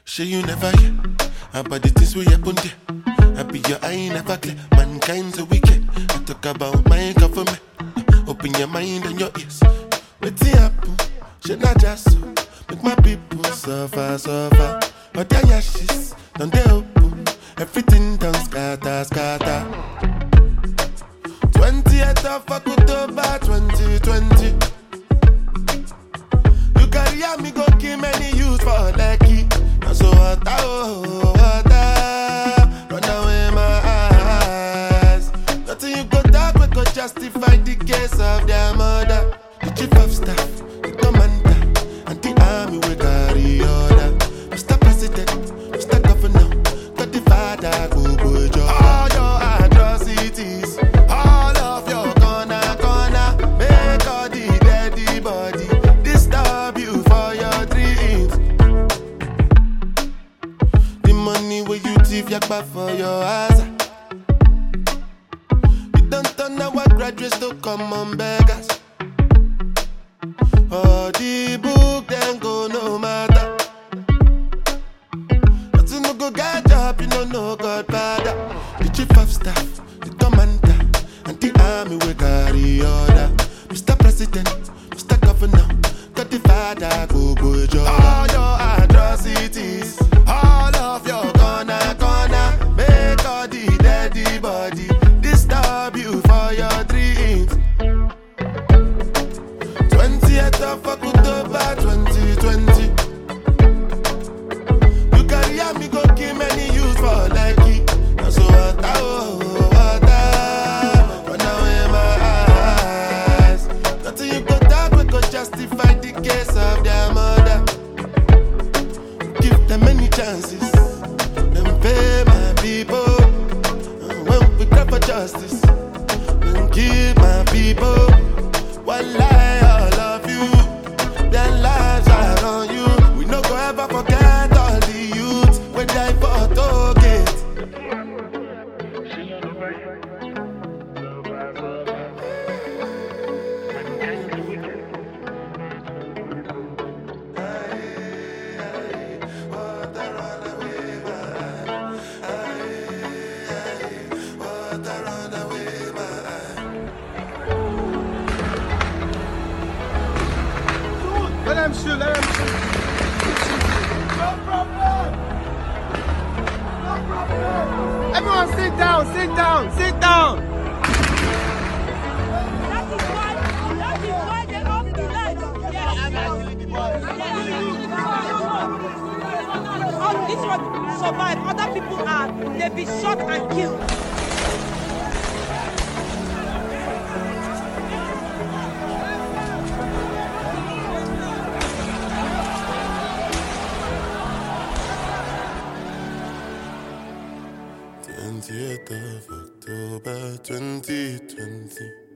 Sure you never hear about the things we happen there. I be your eye never clear. Mankind so wicked. I talk about my government. Open your mind and your ears. What's the happen? Should not just so. Make my people suffer, suffer. But their ashes, don't they open? Everything done scatter, scatter. 20th of October 2020. You carry me go kill many youths for lucky. Now so water, oh water, run away my eyes. Nothing you go talk, we go justify the case of their mother. The chief of staff, the commander, and the army we carry order. Mr. President, Mr. Governor, got the father, go job. All your atrocities, all of your corner, make all the dead body disturb you for your dreams. The money where you thief yakba for your ass. We don't turn our graduates to common beggars. Oh, the book then go no matter. Nothing no go get job, you know Godfather. The chief of staff, the commander, and the army we carry order. Mr. President, Mr. Governor, got the father, go job. All your atrocities, all of your corner, make all the dead body disturb you for your dreams. 20th of October 2020. You carry me go kill many youths for lucky. Now so water, oh water, run away my eyes. Nothing you go talk, we go justify the case of their mother. Give them many chances, then pay my people. And when we cry for justice, then give my people. One lie, all of you, their lives are on you. We no go ever forget all the youths when die for Tollgate. Let him shoot. No problem. Everyone sit down. That is why they off the lights. All this one survive. Other people they be shot and killed. October 2020.